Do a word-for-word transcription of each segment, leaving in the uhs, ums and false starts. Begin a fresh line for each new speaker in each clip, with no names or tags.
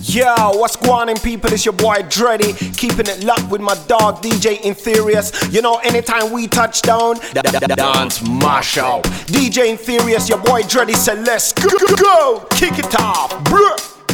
Yo, what's going on, people? It's your boy Dreddy, keeping it locked with my dog D J Inferious. You know, anytime we touch down, da- da- da- dance mash up. D J Inferious, your boy Dreddy said, let's go, go, go. Kick it off, bruh.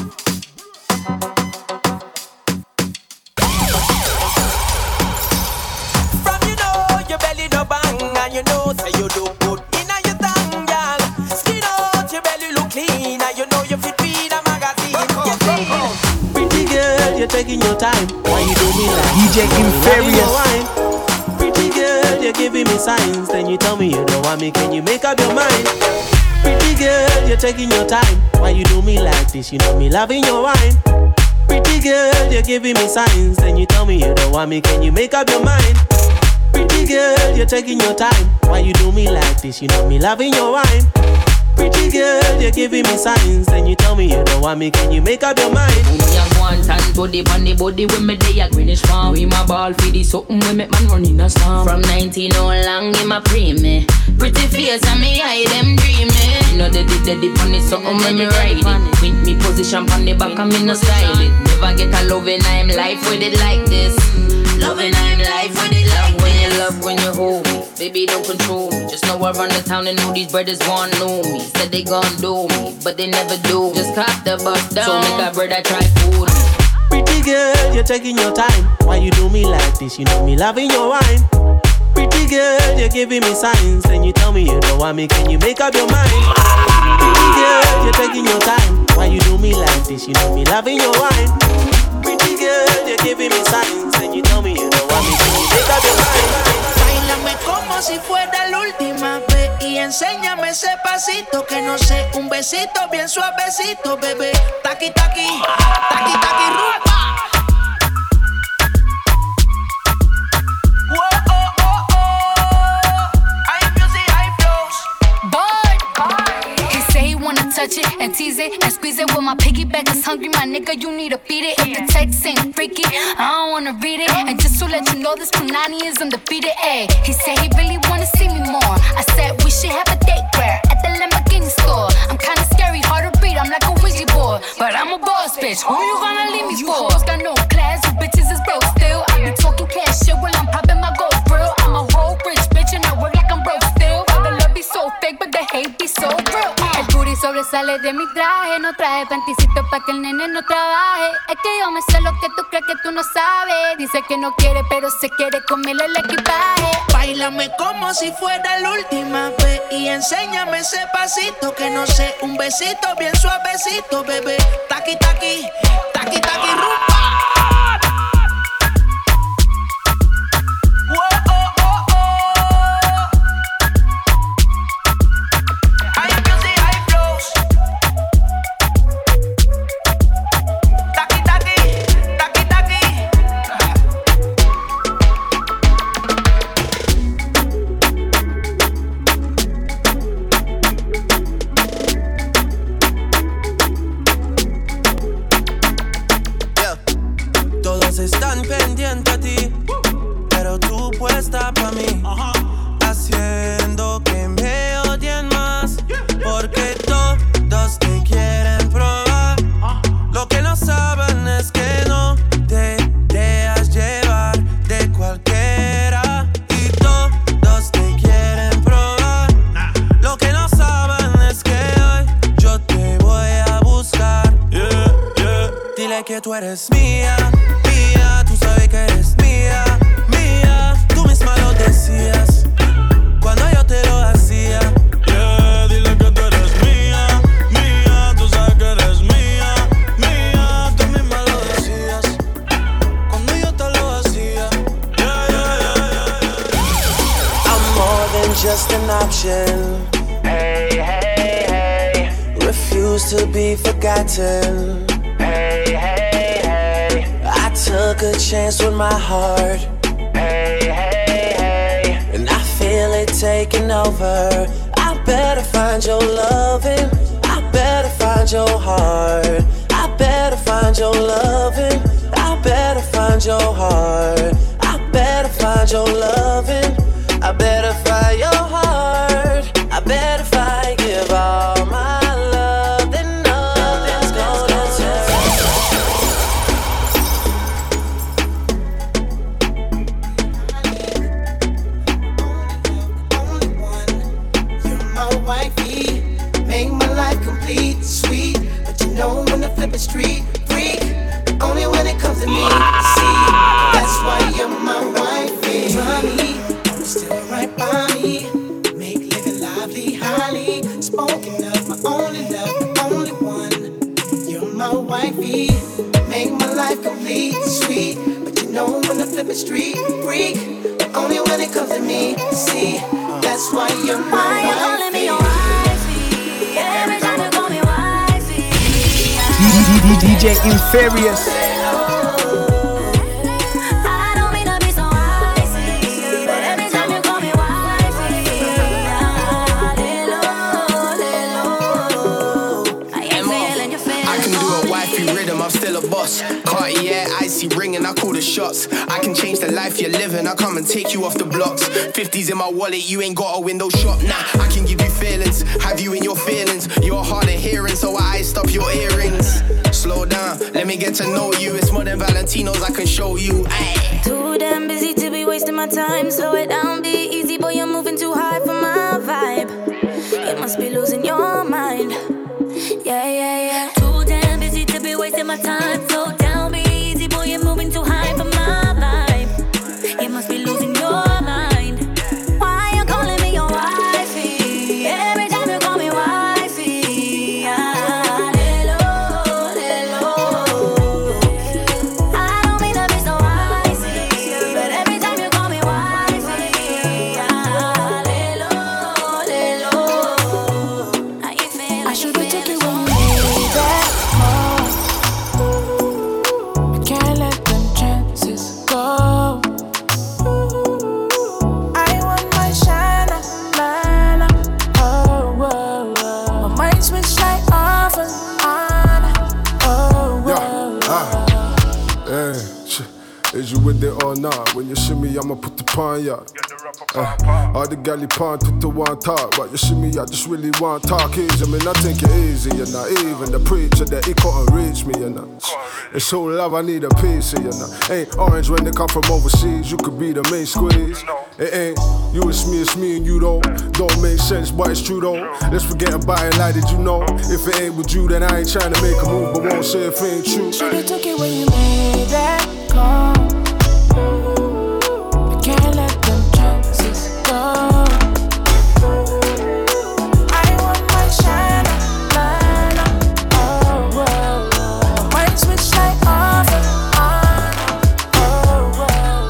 From you know your belly no bang, and you know say you look good inna your tongue, girl. Skin out your belly look clean, and you know you fit read a magazine. You see? Pretty girl, you're taking your time. Why you do me like
D J Inferious?
Pretty girl, you're giving me signs. Then you tell me you don't want me. Can you make up your mind? Pretty girl, you're taking your time. Why you do me like this? You know me loving your wine. Pretty girl, you're giving me signs. Then you tell me you don't want me. Can you make up your mind? Pretty girl, you're taking your time. Why you do me like this? You know me loving your wine. Pretty girl, you're giving me signs. Then you tell me you don't want me. Can you make up your mind?
Me a go and tan to the body body when me day a Greenwich Farm. We my ball for the something when make man run in a storm. From nineteen all long in my pre-me. Pretty face and me eye them dreaming. You know they did the dip on it something when me ride it. With me position on the back and me no style it. Never get a loving I'm life with it like this. Loving I'm life with it like when you love when you hold me. Baby don't control me. Just know I run the town and know these brothers want know me. Said they gon' do me, but they never do. Just cop the bus down. So make a brother try food.
Pretty girl, you're taking your time. Why you do me like this? You know me loving your wine. Pretty girl, you're giving me signs. Then you tell me you don't want me. Can you make up your mind? Pretty girl, you're taking your time. Why you do me like this? You know me loving your wine. Pretty girl, you're giving me signs. Then you tell me you don't want me. Can you make up your mind?
Báilame como si fuera la última vez y enséñame ese pasito que no sé, un besito bien suavecito, bebé. Taqui taqui, taqui taqui rumba. Whoa, oh, oh, oh. High music, high flows.
Boy, he say he wanna touch it and tease it and squeeze it. With my piggyback is hungry, my nigga, you need to feed it. If the text ain't freaky, I don't wanna read it. And just to let you know, this Punani is undefeated. Ayy, he said he really wanna see me more. I said we should have a date where at the Lamborghini store. I'm kinda scary, hard to read, I'm like a Ouija board, but I'm a boss bitch. Who you gonna leave me for? You hoes got no class, you bitches is broke still. I be talking cash shit while I'm popping my gold grill. I'm a whole rich bitch and I work like I'm broke still. But the love be so fake, but the hate be so real. El booty sobresale de mi traje, no traje panticito pa' que el nene no trabaje. Es que yo me sé lo que tú crees que tú no sabes. Dice que no quiere, pero se quiere comerle el equipaje.
Báilame como si fuera la última vez y enséñame ese pasito que no sé, un besito bien suavecito, bebé. Taqui taqui, taqui taqui rumba. Whoa, oh, oh, oh. High music, high flows. Taqui taqui, taqui taqui.
Todos están pendientes a ti, pero tú puesta pa' mí, haciendo que me odien más, porque todos te quieren probar. Lo que no saben es que no te dejas llevar de cualquiera, y todos te quieren probar. Lo que no saben es que hoy yo te voy a buscar. Yeah, yeah. Dile que tú eres mía. Tú sabes que eres mía, mía. Tú misma lo decías cuando yo te lo hacía. Yeah, dile que tú eres mía, mía. Tú sabes que eres mía, mía. Tú misma lo decías cuando yo te lo hacía. Yeah, yeah, yeah, yeah. I'm more than just an option. Hey, hey, hey. Refuse to be forgotten. Hey, hey. Took a chance with my heart. Hey, hey, hey. And I feel it taking over. I better find your loving. I better find your heart. I better find your loving. I better find your heart. I better find your loving. I better find your heart. I better if I give all my love, then nothing's gonna turn. street freak. Only when it comes to me, see, that's why you're my wifey. Try me, still right by me. Make living lively, highly spoken of. My only love, my only one. You're my wifey. Make my life complete, sweet. But you know when I flip a street freak. Only when it comes to me, see, that's why you're my why wifey. Why you calling me your wifey? Every time you call me wifey.
D J Inferious.
I don't mean to be so icy, but every time you call me wifey, I ain't feeling your feelings.
I can do a wifey rhythm, I'm still a boss. Cartier, icy ring and I call the shots. I can change the life you're living, I come and take you off the blocks. Fifties in my wallet, you ain't got a window shop. Nah, I can give you feelings, have you in your feelings. You're hard of hearing, so I iced up your earrings. Slow down, let me get to know you. It's more than Valentinos, I can show you. Ay.
Too damn busy to be wasting my time. Slow it down, be easy, boy, you're moving too high for my vibe. You must be losing your mind. Yeah, yeah, yeah. Too damn busy to be wasting my time. Slow down, be easy, boy, you're moving too high for my vibe. You must be losing your mind. Why you calling me your wifey? Every time you call me wifey, ah, hello, hello. I don't mean to be so icy, but every time you call me wifey, ah, hello, hello. How you feel? I should be taking one more back home. I can't let them chances go. I want my shine, man. Oh, whoa, whoa. My mind switch like off and on. Oh, whoa,
ah, yeah, is you with it or not? When you shimmy, I'ma put the pan, yeah. Uh, all the galley pan put the one talk, but you shimmy, I just really want talk easy. I mean, I think it easy, you know. Even the preacher that he couldn't reach me, you know. It's so love, I need a piece of, you know. Ain't orange when they come from overseas, you could be the main squeeze. It ain't you, it's me, it's me and you though. Don't make sense, but it's true though. Let's forget about it, like did you know? If it ain't with you, then I ain't trying to make a move, but won't say if it ain't true.
Should've took it when you made that call. I can't let them chances go. I want my shine, man. Oh, whoa, whoa. My mind switch like off and on. Oh, whoa.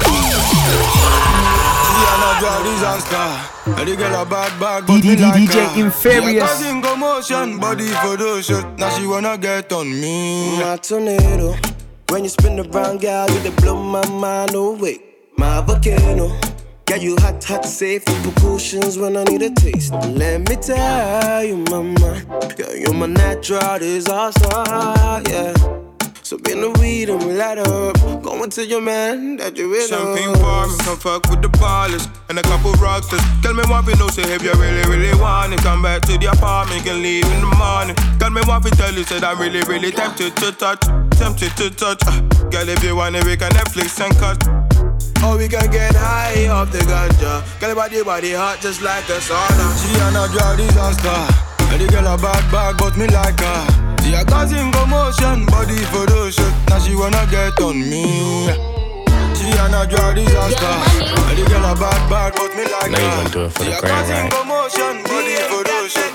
Diana draw disaster. And the girl a bad bad, but me like
D J Inferious.
her. Causing commotion, body for those shit. Now she wanna get on me.
My tornado. When you spin around, girl, you dey blow my mind away. My volcano. Got you hot, hot, safety precautions when I need a taste. Let me tell you, mama, yeah, you're my natural disaster, yeah. So bring the weed and we light up. Go and tell your man that you're with us.
Champagne for me, come fuck with the ballers and a couple rocksters. Tell me what you know, say if you really, really want it. Come back to the apartment, can leave in the morning. Tell me what you tell you, said I'm really, really tempted to touch. Tempted to touch. Uh, girl, if you want it, we can Netflix and cut. Or we can get high off the ganja. Girl, body, body hot just like a sauna. She and a draw disaster. And the girl a bad bad, but me like her. She a causing commotion, body for those shit. Now she wanna get on me. She and a draw disaster. And the girl a bad bad, but me like her.
Now you gonna do it for the grand, right?
Commotion, body for those shit.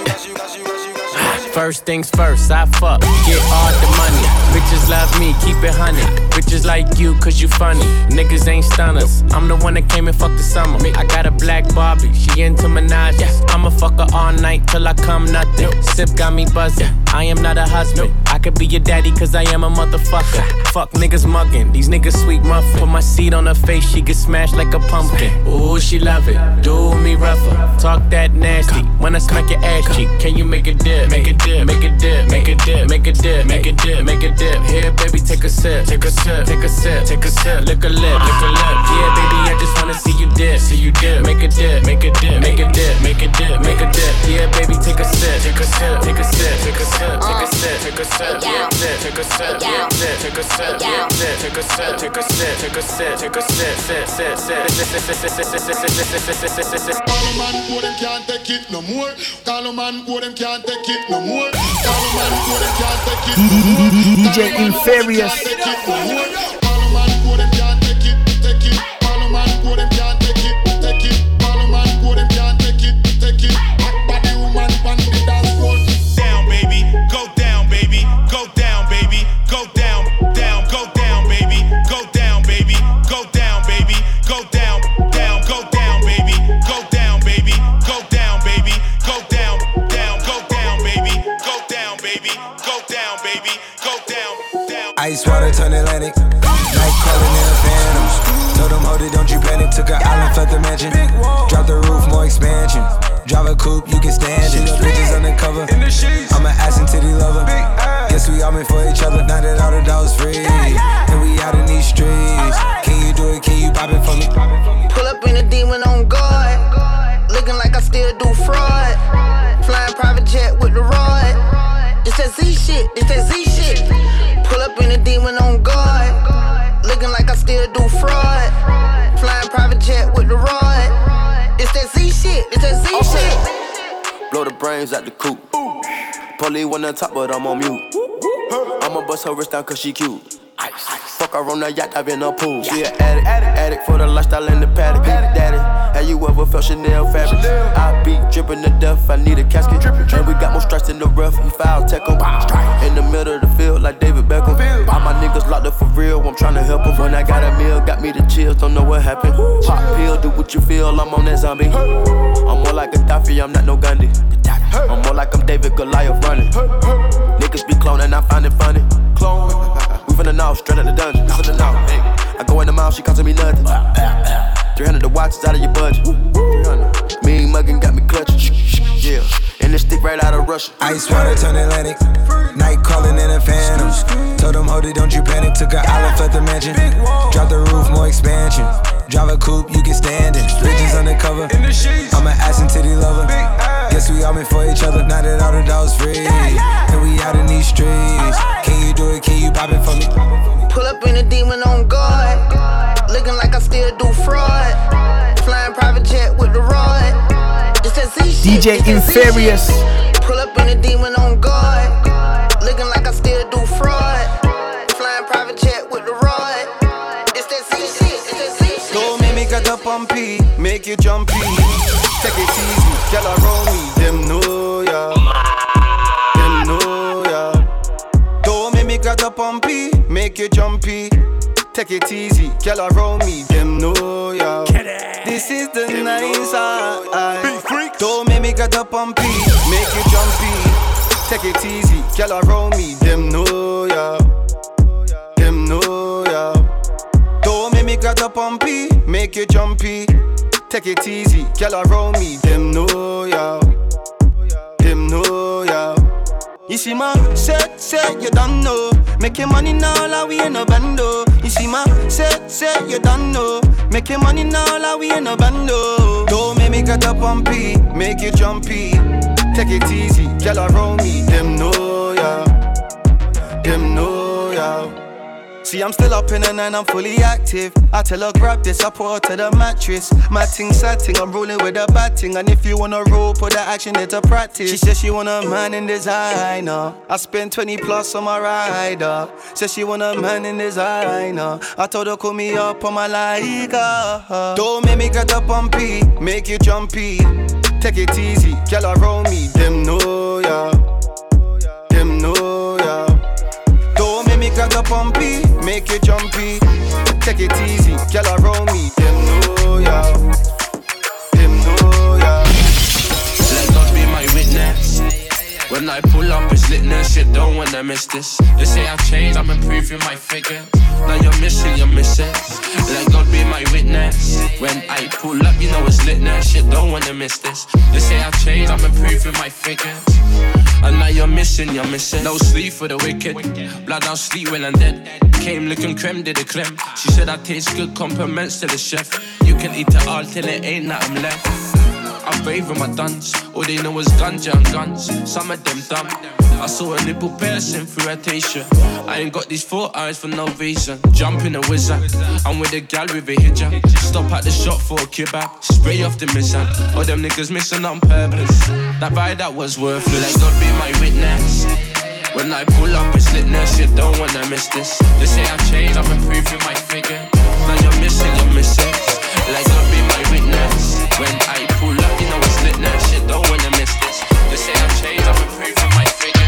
First things first, I fuck, get all the money. Bitches love me, keep it honey. Bitches like you, cause you funny. Niggas ain't stunners. I'm the one that came and fucked the summer. I got a black Barbie, she into Minaj. I'ma fuck her all night till I come nothing. Sip got me buzzing, I am not a husband. I could be your daddy cause I am a motherfucker. Fuck niggas mugging, these niggas sweet muffin. Put my seed on her face, she get smashed like a pumpkin. Ooh, she love it, do me rougher. Talk that nasty, when I smack your ass cheek. Can you make a dip, make a dip, make a dip, make a dip, make a dip, make a dip, make a dip. Here baby, take a sip, take a sip, take a sip, take a sip. Lick a lip, lick a lip. Yeah baby, I just wanna see you dip, see you dip. Make a dip, make a dip, make a dip, make a dip, make a dip. Yeah baby, take a sip, take a sip, take a sip, take a sip. sip, take a sip, take a sip, take a sip, take a sip, take a sip, take a sip, take a sip, take a sip, sip, sip, sip, sip.
Call a man who them can't take it no more. Call a man who them can't take it no more. Call a man who them can't take it no more.
D J Inferious.
Call a man who them can't take it, take it. Call a man who them can't take it, take it. Call a man who them can't take it, take it. Hot body woman on the dance floor.
Down, baby, go down, baby, go down, baby, go down, down, go down, baby, go down, baby, go down, baby, go down, down, go down, baby, go down, baby, go down, baby, go down, down, go down, baby, go down, baby, go down, baby, go down, down.
Ice water turn Atlantic, night calling in a phantom. Told them, hold it, don't you panic. Took an island, left the mansion. Drop the roof, more expansion. Drive a coupe, you can stand it. Bitches undercover, I'm an ass and titty lover. Guess we all meant for each other. Now that all the dogs free, and we out in these streets. Can you do it? Can you pop it for me?
Pull up in a demon on guard, looking like I still do fraud. Flying private jet with the rod. It's that Z shit, it's that Z shit. Pull up in a demon on guard, looking like I still do fraud. Flying private jet with the rod. It's that Z shit, it's that Z okay. shit.
Blow the brains out the coop. Polly one on top, but I'm on mute. I'ma bust her wrist down cause she cute. Fuck her on the yacht, I've been a pool. She an addict, addict for the lifestyle in the paddock. Daddy, have you ever felt Chanel fabric? I be dripping to death, I need a casket. And we got more strikes in the rough, he foul tech em. In the middle of the field like David Beckham. All my niggas locked up for real, I'm tryna help them. When I got a meal, got me the chills, don't know what happened. Pop pill, do what you feel, I'm on that zombie. I'm more like Gaddafi, I'm not no Gandhi. I'm more like I'm David Goliath running. Niggas be cloning, I find it funny. Clone, we finna know, straight out the dungeon. Finna know, hey. I go in the mouth, she costing me nothing. three hundred the watch is out of your budget. Mean muggin' got me clutching. Yeah, and this stick right out of Russia.
Ice water turn Atlantic, night calling in a phantom. Told them, hold it, don't you panic. Took an island, left the mansion. Drop the roof, more expansion. Drive a coupe, you can stand it. Bitches undercover, I'm an ass and titty lover. Guess we all meant for each other. Now that all the dogs free, and we out in these streets. Can you do it? Can you pop it for me?
Pull up in a demon on guard, looking like I still do fraud. Flying private jet with the rod. It's that Z shit.
D J Inferious.
Pull up in a demon on guard, looking like I still do fraud. Flying private jet with the rod. It's that Z shit. It's that Z shit.
Don't make me get up on P, make you jumpy. Take it easy, girl around me. Them know ya, them know ya. Don't make me get up on P, make you jumpy. Take it easy, girl around me. Them know ya. This is the them nice eye. Don't make me get up on P, make you jumpy. Take it easy, girl around me. Them know ya, them know ya. Don't make me get up on P, make you jumpy. Take it easy, girl around me. Them know ya, them know ya. You see my set, set, you don't know. Making money now like we in a bando. You see my set, set, you don't know. Making money now like we in a bando. Don't make me get up on P, make you jumpy. Take it easy, girl around me. Them know ya, them know ya. See, I'm still up in the night, I'm fully active. I tell her grab this, I put her to the mattress. My ting, sad ting, I'm rolling with a bad ting. And if you wanna roll, put the action into practice. She says she want a man in designer. I spent twenty plus on my rider. Says she want a man in designer. I told her call me up on my Liga. Don't make me get up on P, make you jumpy. Take it easy, girl around me. Them know ya, them know ya. Don't make me grab the pumpy, make you jumpy. Take it easy, girl around me. Them know ya, them know ya.
Let God be my witness. When I pull up, it's litness. You don't wanna miss this. They say I've changed, I'm improving my figure. Now you're missing, you're missing. Let God be my witness. When I pull up, you know it's litness. You don't wanna miss this. They say I've changed, I'm improving my figure. And now you're missing, you're missing. No sleep for the wicked. Blood don't sleep when I'm dead. Came looking creme, did a creme. She said I taste good, compliments to the chef. You can eat it all till it ain't nothing left. I favour my duns. All they know is ganja and guns. Some of them dumb. I saw a nipple piercing through her t-shirt. I ain't got these four eyes for no reason. Jumping a wizard. I'm with a gal with a hijab. Stop at the shop for a kebab. Spray off the missile. All them niggas missing on purpose. That bite that was worthless. Let God be my witness. When I pull up, it's litness. You don't wanna miss this. They say I've changed, I'm improving my figure. Now you're missing your misses. Let God be my witness. When I pull up, you know it's litness. You don't wanna miss this. They say I've changed, I'm improving my figure.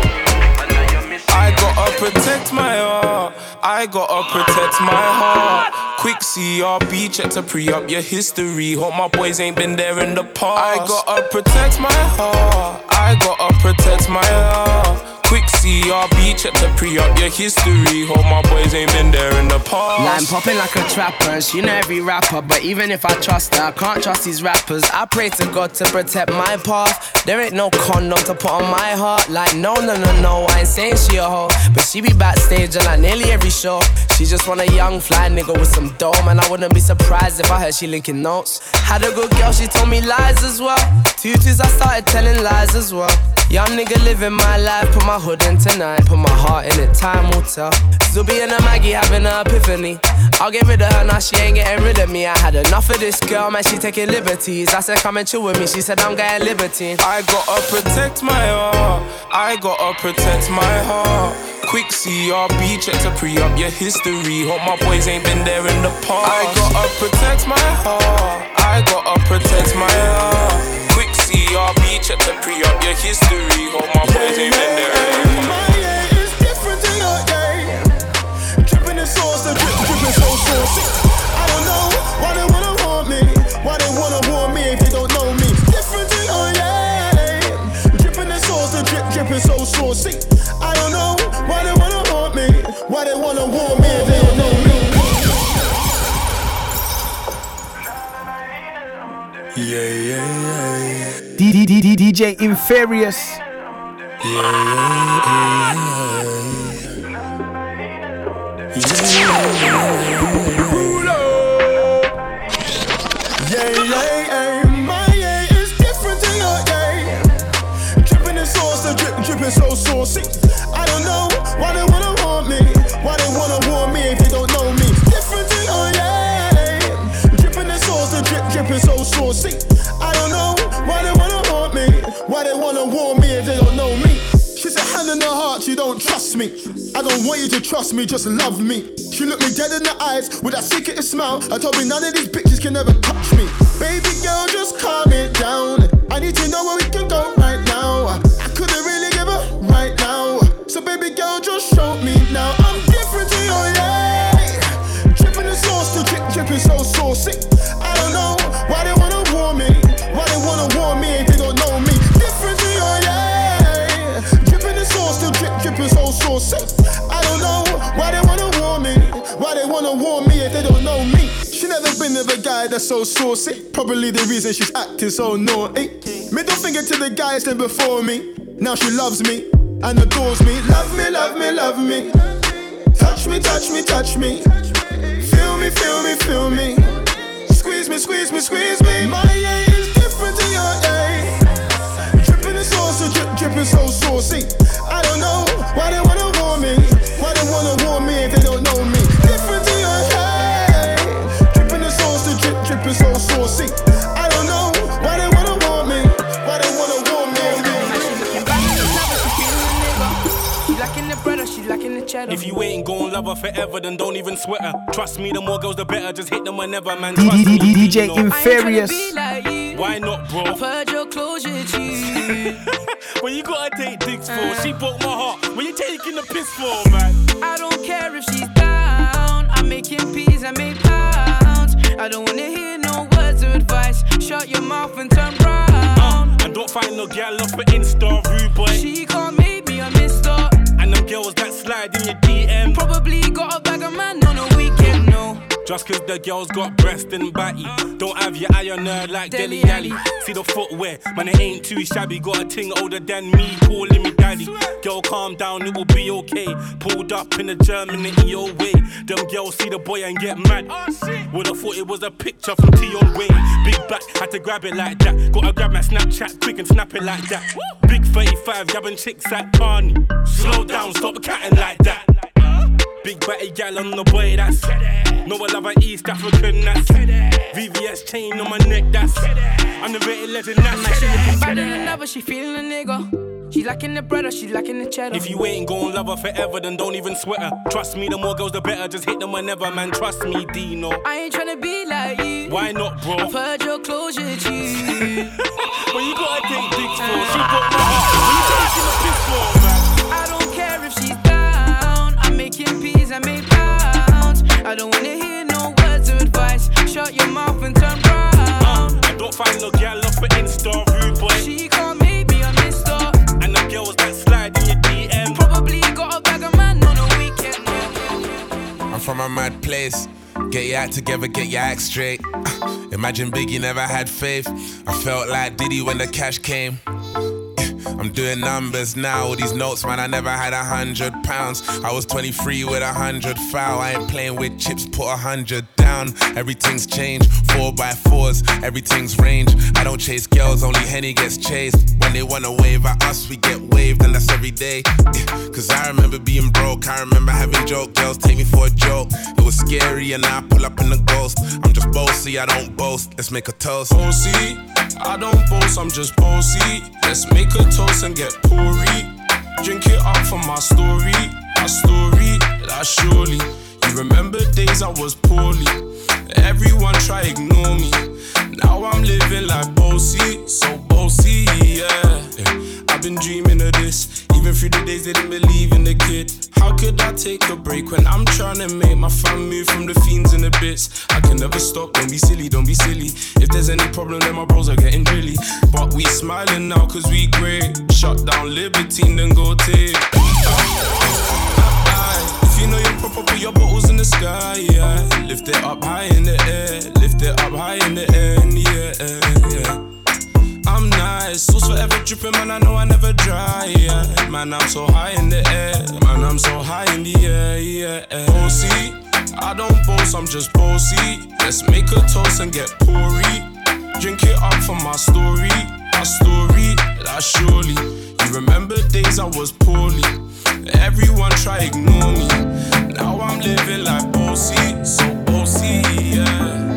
I gotta protect my heart. I gotta protect my heart. Quick C R B, check to pre-up your history. Hope my boys ain't been there in the past. I gotta protect my heart. I gotta protect my heart. Quick C R B, check to pre-up your history. Hope my boys ain't been there in the past.
Line popping like a trapper, she know every rapper. But even if I trust her, I can't trust these rappers. I pray to God to protect my path. There ain't no condom to put on my heart. Like no, no, no, no, I ain't saying she a hoe, but she be backstage at like nearly every show. She just want a young fly nigga with some dough. Man, I wouldn't be surprised if I heard she linking notes. Had a good girl, she told me lies as well. Tutus, I started telling lies as well. Young nigga living my life, put my hood in tonight, put my heart in it, time will tell. Zuby and a Maggie having an epiphany. I'll get rid of her, now she ain't getting rid of me. I had enough of this girl, man, she taking liberties. I said come and chill with me, she said I'm getting liberty.
I gotta protect my heart. I gotta protect my heart. Quick C R B, check to pre-up your history. Hope my boys ain't been there in the past. I gotta protect my heart. I gotta protect my heart. Quick C R B, check to pre-up your history. Hope my boys ain't been there in the past.
My yeah is different to your day. Dripping in sauce, the drip, dripping so saucy. I don't know why they wanna want me. Why they wanna want me if they don't know me. Different to your day. Dripping in sauce, the drip, dripping so saucy. I don't know why they wanna want me. Why they wanna want me if they don't know me.
Yeah, yeah, yeah.
D D D D D J Inferious.
Yeah, yeah, yeah.
Yeah, yeah, yeah. My yeah is different to your yeah. Dripping in sauce, the drip, dripping so saucy. I don't know why they wanna want me. Why they wanna want me if they don't know me. Different to your yeah. Dripping in sauce, the drip, dripping so saucy. I don't know why they wanna want me. Why they wanna want me if they don't know me. She said hand in her heart, she don't trust me. I don't want you to trust me, just love me. She looked me dead in the eyes with that secretive smile. I told me none of these bitches can ever touch me. Baby girl, just calm it down. I need to know where we can go right now. I couldn't really give up right now. So baby girl, just show me now. I'm different to your yeah. Dripping in sauce, the drip, dripping so saucy. I don't know why they wanna warn me. Why they wanna warn me if they don't know me. Different to your yeah. Dripping in sauce, the drip, dripping so saucy. I don't know why they wanna warn me. Why they wanna warn me if they don't know me. She never been with a guy that's so saucy. Probably the reason she's acting so naughty. Middle finger to the guys that before me. Now she loves me and adores me. Love me, love me, love me. Touch me, touch me, touch me. Feel me, feel me, feel me. Squeeze me, squeeze me, squeeze me. My yeah is different to your yeah. Dripping in sauce, so drip, dripping so saucy. I don't know why they wanna warn me. Why they wanna warn me if they don't know me. Different to your yeah. Dripping in sauce, so drip, dripping so saucy. I don't know why they wanna warn me. Why they wanna warn me if they don't
know me. If you ain't gon' love her forever, then don't even sweat her. Trust me, the more girls, the better. Just hit them whenever, man.
D J Inferious.
Why not, bro?
I've heard your closure, G.
When you gotta take dicks for, she broke my heart. When you taking the piss for, man?
I don't care if she's down. I'm making peas, I make pounds. I don't wanna hear no words of advice. Shut your mouth and turn round.
Uh, and don't find no gal off an Insta, rude boy.
She can't make me a mister.
And them girls that slide in your D M
probably got a bag of man on a weekend, no.
Just cause the girls got breast and batty. Don't have your eye on her like Deli Alley. See the footwear, man, it ain't too shabby. Got a ting older than me, calling me daddy. Girl, calm down, it will be okay. Pulled up in the German in E O way. Them girls see the boy and get mad. Would've thought it was a picture from Tion Wayne. Big back, had to grab it like that. Gotta grab my Snapchat quick and snap it like that. Big thirty-five, grabbing chicks at Barney. Slow down, stop catting like that. Big batty gal on the boy, that's no, I love an East African, that's V V S chain on my neck, that's I'm the rated legend, that's
She looking better than ever, she feeling a nigga. She lacking the bread or she lacking the cheddar.
If you ain't gon' love her forever, then don't even sweat her. Trust me, the more girls the better, just hit them whenever, man. Trust me, Dino.
I ain't tryna be like you.
Why not, bro?
I've heard your closure, G.
When you gotta take dicks for, she broke my heart. When you taking a piss for, man?
I don't care if she's down. I'm making peas, I make pounds. I don't wanna hear no words of advice. Shut your mouth and turn round.
Uh, I don't find no gal off for Insta, rude boy.
She can't make me a mister.
And the girls that slide in your D M
probably got a bag of man on a weekend.
I'm from a mad place. Get your act together, get your act straight. Uh, imagine Biggie never had faith. I felt like Diddy when the cash came. I'm doing numbers now, all these notes, man, I never had a hundred pounds. I was twenty-three with a hundred foul. I ain't playing with chips, put a hundred down. Everything's changed, four by fours, everything's range. I don't chase girls, only Henny gets chased. When they wanna wave at us, we get waved, and that's every day. Yeah, cause I remember being broke, I remember having joke, girls take me for a joke. It was scary, and now I pull up in the ghost. I'm just bossy, I don't boast, let's make a toast.
Bossy, I don't boast, I'm just bossy. Let's make a toast and get pourri. Drink it up for my story, my story, that surely. You remember days I was poorly. Everyone try ignore me. Now I'm living like bossy, so bossy, yeah. yeah. I've been dreaming of this. Even through the days they didn't believe in the kid. How could I take a break when I'm trying to make my fam move from the fiends and the bits? I can never stop, don't be silly, don't be silly. If there's any problem, then my bros are getting drilly. But we smiling now cause we great. Shut down Libertine, then go take. If you know you're proper, put your bottles in the sky, yeah. Lift it up high in the air, lift it up high in the air, yeah, yeah. I'm nice, sauce forever dripping, man, I know I never dry, yeah. Man, I'm so high in the air, man, I'm so high in the air, yeah. Bossy, I don't boast, I'm just bossy. Let's make a toast and get pourri. Drink it up for my story, my story, that surely. You remember days I was poorly. Everyone try ignore me. Now I'm living like bossy, so bossy, yeah.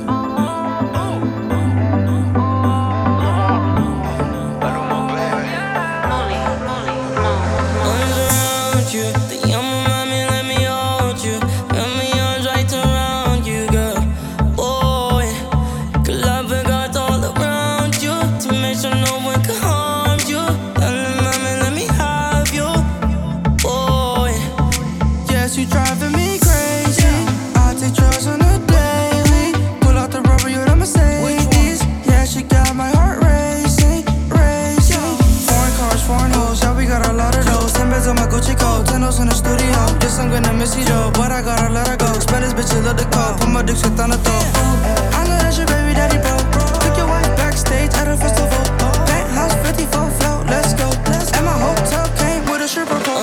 In the studio, yes, I'm gonna miss you, Joe, but I gotta let her go. Spend this bitch, love the call, put my dick shit on the throat. I know that's your baby daddy, bro. Took your wife backstage at a festival. Penthouse fifty-four float, let's go. And my hotel came with a stripper pole.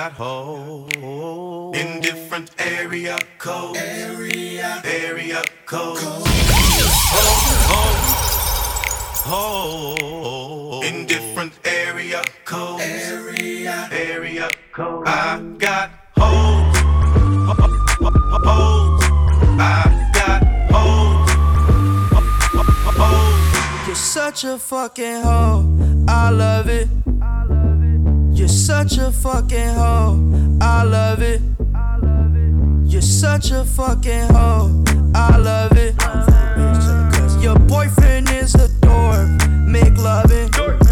got hoes in different area codes. Area, area codes. Hoes, hoes in different area codes. Area, area codes. I got hoes, hoes. I got hoes, hoes.
You're such a fucking hoe. I love it. You're such a fucking hoe. I love it. You're such a fucking hoe. I love it. Your boyfriend is a dork. Make loving.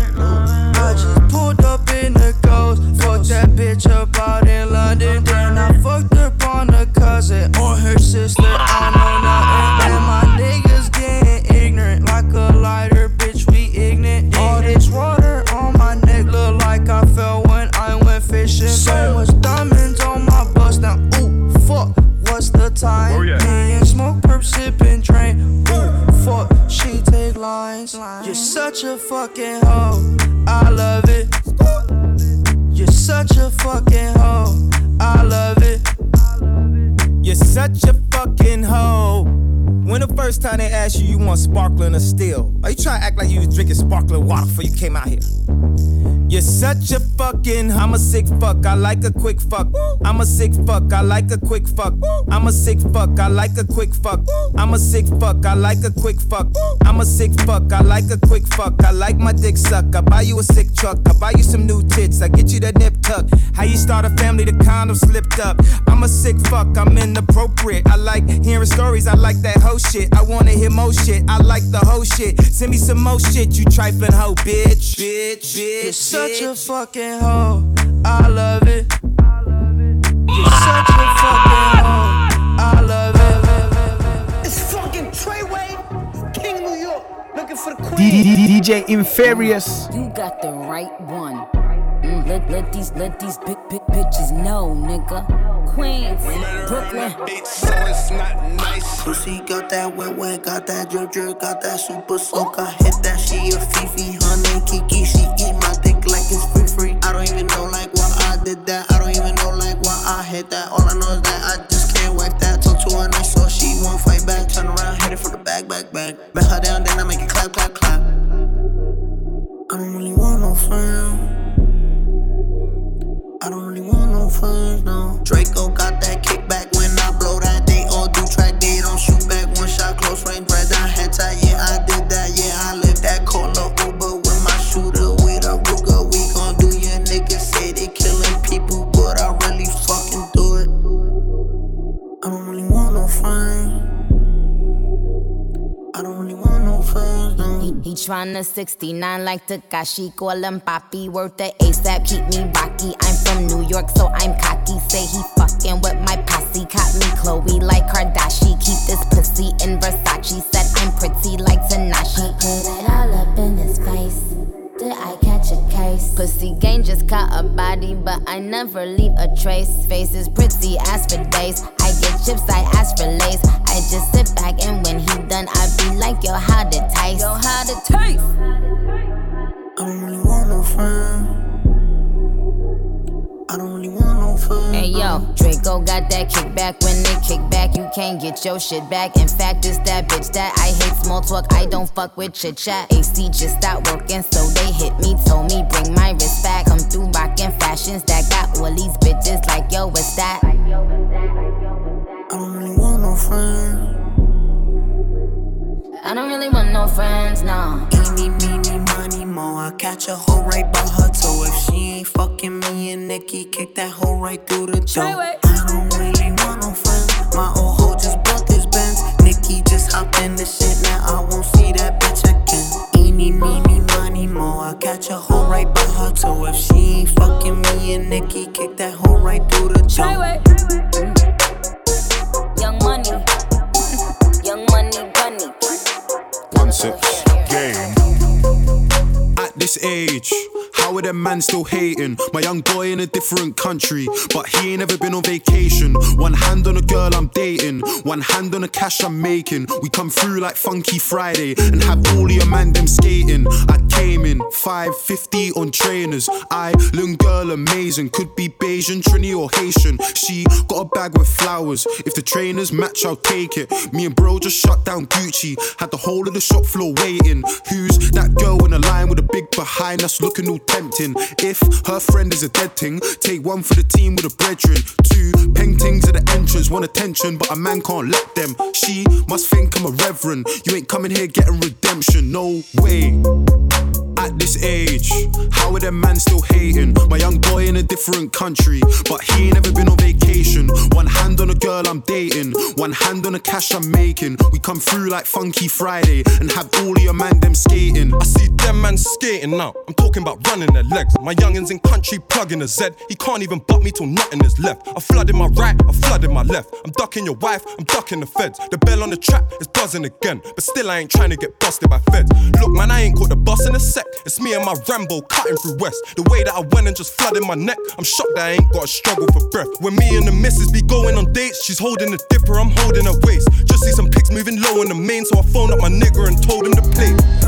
I just pulled up in the ghost. Fucked that bitch up out in London. Then I fucked up on a cousin or her sister. I know nothing. And my niggas getting ignorant like a lighter. Bitch, we ignorant. All this water on my neck look like I fell when I went fishing. So much diamonds on my bust now. Ooh, fuck, what's the time? Oh, yeah. Me and smoke, perp, sipping, drain. Ooh, fuck, she take lines. You're such a fucking hoe. I love it. You're such a fucking hoe. I love it.
You're such a fucking hoe. When the first time they asked you, you want sparkling or still? Are you trying to act like you was drinking sparkling water before you came out here? You're such a fucking, I'm a sick fuck, I like a quick fuck. I'm a sick fuck, I like a quick fuck. I'm a sick fuck, I like a quick fuck. I'm a sick fuck, I like a quick fuck. I'm a sick fuck, I like a quick fuck. I like my dick suck, I buy you a sick truck. I buy you some new tits, I get you that nip tuck. How you start a family, the condom slipped up. I'm a sick fuck, I'm inappropriate. I like hearing stories, I like that hoe shit. I wanna hear more shit, I like the whole shit. Send me some more shit, you trifling hoe, bitch. Bitch, bitch,
You're such a fucking hoe. I love it. You're such a fucking hoe. I love it.
It's fucking Treyway, King New York, looking for the queen.
D J Inferious.
You got the right one. Mm, let, let these let these big big bitches know, nigga. Queens, Brooklyn.
So it's not nice.
Pussy got that wet wet, got that drip drip, got that super soak. I hit that, she a Fifi, her name Kiki. She eat my dick like it's free free. I don't even know like why I did that. I don't even know like why I hit that. All I know is that I just can't whack that. Talk to her nice so she won't fight back. Turn around, hit it for the back, back, back. Bet her down, then I make it clap, clap, clap. I don't really want no friends. I don't really want no friends, no. Draco got that kickback when I blow that. They all do track, they don't shoot back. One shot, close range, red down, head tie. Yeah, I did that, yeah, I lived that. Call a Uber with my shooter, with a Ruger. We gon' do your niggas say they killing people, but I really fucking do it. I don't really want no friends. I don't really want no friends, no.
He, he tryna sixty-nine like Takashi, call him Papi, worth the ASAP, keep me rocky. I'm from New York, so I'm cocky. Say he fucking with my posse, caught me Chloe like Kardashian. Keep this pussy in Versace, said I'm pretty like Tanashi. Put it all up in his face. Did I catch a case? Pussy gang just caught a body, but I never leave a trace. Face is pretty, ask for days. I get chips, I ask for lace. I just sit back and when he done, I be like, yo, how'd it taste? Yo, how'd it taste?
I don't really want no friends. I don't really want no friends.
Hey yo, Draco got that kickback. When they kick back, you can't get your shit back. In fact, it's that bitch that I hate small talk. I don't fuck with chit chat. A C just stopped working, so they hit me. Told me bring my wrist back. Come through rockin' fashions that got all these bitches like yo, what's that?
I don't really want no friends.
I don't really want no friends, no.
Eeny, meeny, money, mo. I catch a hoe right by her toe. If she ain't fucking me and Nikki, kick that hoe right through the door. I don't really want no friends. My old hoe just bought this Benz. Nikki just hopped in the shit, now I won't see that bitch again. Eeny, meeny, money, mo. I catch a hoe right by her toe. If she ain't fucking me and Nikki, kick that hoe right through the door.
Young money, young money, bunny.
One six game.
At this age, how
How are them man still hating? My young boy in a different country, but he ain't ever been on vacation. One hand on a girl I'm dating, one hand on the cash I'm making. We come through like Funky Friday and have all of your man them skating. I came in five fifty on trainers. Island girl amazing, could be Bayesian, Trini or Haitian. She got a bag with flowers. If the trainers match, I'll take it. Me and bro just shut down Gucci, had the whole of the shop floor waiting. Who's that girl in the line with a big behind us looking all tempting? If her friend is a dead thing, take one for the team with a brethren. Two paintings at the entrance, want attention, but a man can't let them. She must think I'm a reverend. You ain't coming here getting redemption, no way. At this age, how are them man still hating? My young boy in a different country, but he ain't ever been on vacation. One hand on a girl I'm dating, one hand on the cash I'm making. We come through like Funky Friday and have all of your man them skating.
I see them man skating now, I'm talking about running their legs. My youngins in country plugging a Z, he can't even butt me till nothing is left. I flooded my right, I flooded my left. I'm ducking your wife, I'm ducking the feds. The bell on the trap is buzzing again, but still I ain't trying to get busted by feds. Look man, I ain't caught the bus in a sec. It's me and my Rambo cutting through West. The way that I went and just flooded my neck, I'm shocked that I ain't got a struggle for breath. When me and the missus be going on dates, she's holding the dipper, I'm holding her waist. Just see some pics moving low in the main, so I phoned up my nigga and told him to play.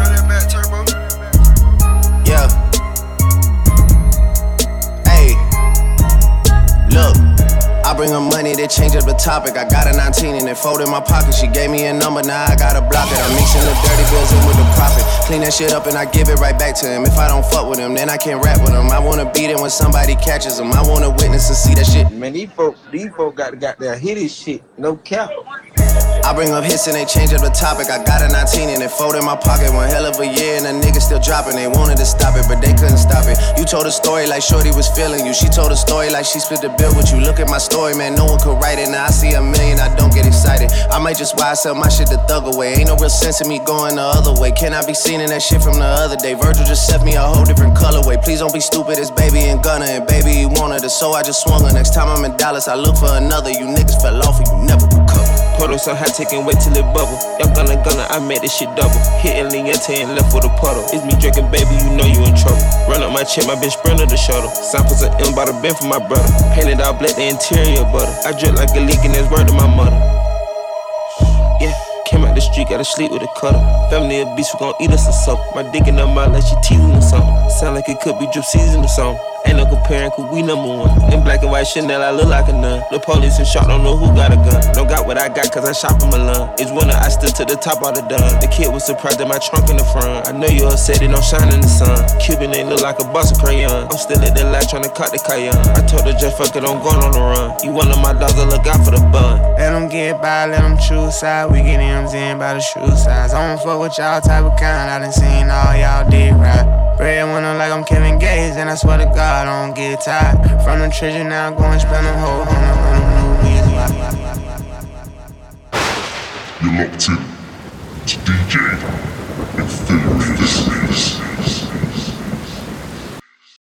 Yeah. Hey. Look. I bring her money, they change up the topic. I got a nineteen and it folded in my pocket. She gave me a number, now I gotta block it. I'm mixing the dirty bills in with the profit. Clean that shit up and I give it right back to him. If I don't fuck with him, then I can't rap with him. I wanna beat him when somebody catches him. I wanna witness and see that shit.
Man, these folk, these folk got, got their hit his shit, no cap.
I bring up hits and they change up the topic. I got a nineteen and it folded in my pocket. One hell of a year and the niggas still dropping. They wanted to stop it, but they couldn't stop it. You told a story like Shorty was feeling you. She told a story like she split the bill with you. Look at my story, man, no one could write it. Now I see a million, I don't get excited. I might just why I sell my shit to thug away. Ain't no real sense in me going the other way. Can I be seen in that shit from the other day? Virgil just sent me a whole different colorway. Please don't be stupid, it's baby and Gunna. And baby, you wanted it, so I just swung her. Next time I'm in Dallas, I look for another. You niggas fell off and you never recover.
Puddle so high, take and wait till it bubble. Y'all gonna gonna, I made this shit double. Hitting Liente and left with a puddle. It's me drinking, baby, you know you in trouble. Run up my check, my bitch sprinter the shuttle. Samples of M by the bin for my brother. Painted all black, the interior butter. I drip like a leak and that's word to my mother. Yeah, came out the street, gotta sleep with a cutter. Family of beasts, we gon' eat us or something. My dick in her mouth like she teasing or something. Sound like it could be drip season or something. Ain't no comparing, cause we number one. In black and white Chanel, I look like a nun. The police and shot, don't know who got a gun. Don't got what I got, cause I shop in Milan. It's winter, I stood to the top of the done. The kid was surprised at my trunk in the front. I know you upset, it don't shine in the sun. Cuban ain't look like a box of crayon. I'm still at the light tryna cut the cayenne. I told her just fuck it, I'm going on the run. You one of my dogs, I look out for the bun.
Let them get by, let them choose side. We get M's in by the shoe size. I don't fuck with y'all type of kind. I done seen all y'all did right. Bread winner like I'm Kevin Gates, and I swear to God, I don't get tired. From the treasure now, go and spend a whole hundred on the new
You're locked in to D J Inferious.